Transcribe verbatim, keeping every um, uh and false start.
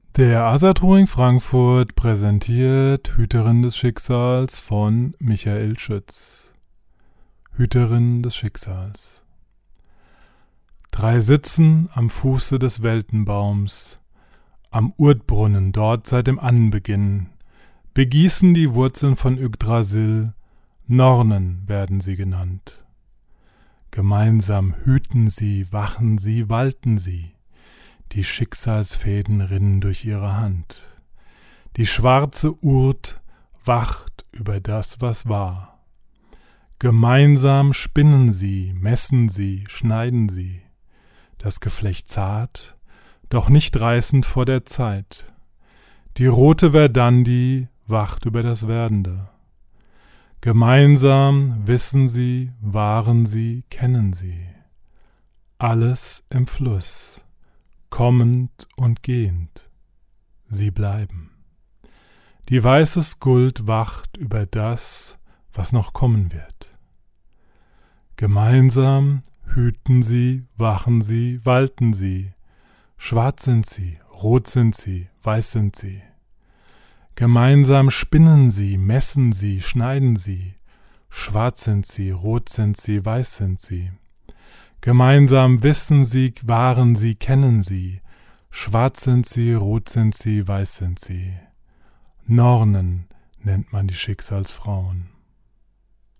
Der Asa-Touring Frankfurt präsentiert Hüterin des Schicksals von Michael Schütz. Hüterin des Schicksals. Drei sitzen am Fuße des Weltenbaums, am Urtbrunnen dort seit dem Anbeginn, begießen die Wurzeln von Yggdrasil, Nornen werden sie genannt. Gemeinsam hüten sie, wachen sie, walten sie. Die Schicksalsfäden rinnen durch ihre Hand. Die schwarze Urt wacht über das, was war. Gemeinsam spinnen sie, messen sie, schneiden sie. Das Geflecht zart, doch nicht reißend vor der Zeit. Die rote Verdandi wacht über das Werdende. Gemeinsam wissen sie, wahren sie, kennen sie. Alles im Fluss. Kommend und gehend, sie bleiben. Die weiße Skuld wacht über das, was noch kommen wird. Gemeinsam hüten sie, wachen sie, walten sie. Schwarz sind sie, rot sind sie, weiß sind sie. Gemeinsam spinnen sie, messen sie, schneiden sie. Schwarz sind sie, rot sind sie, weiß sind sie. Gemeinsam wissen sie, wahren sie, kennen sie. Schwarz sind sie, rot sind sie, weiß sind sie. Nornen nennt man die Schicksalsfrauen.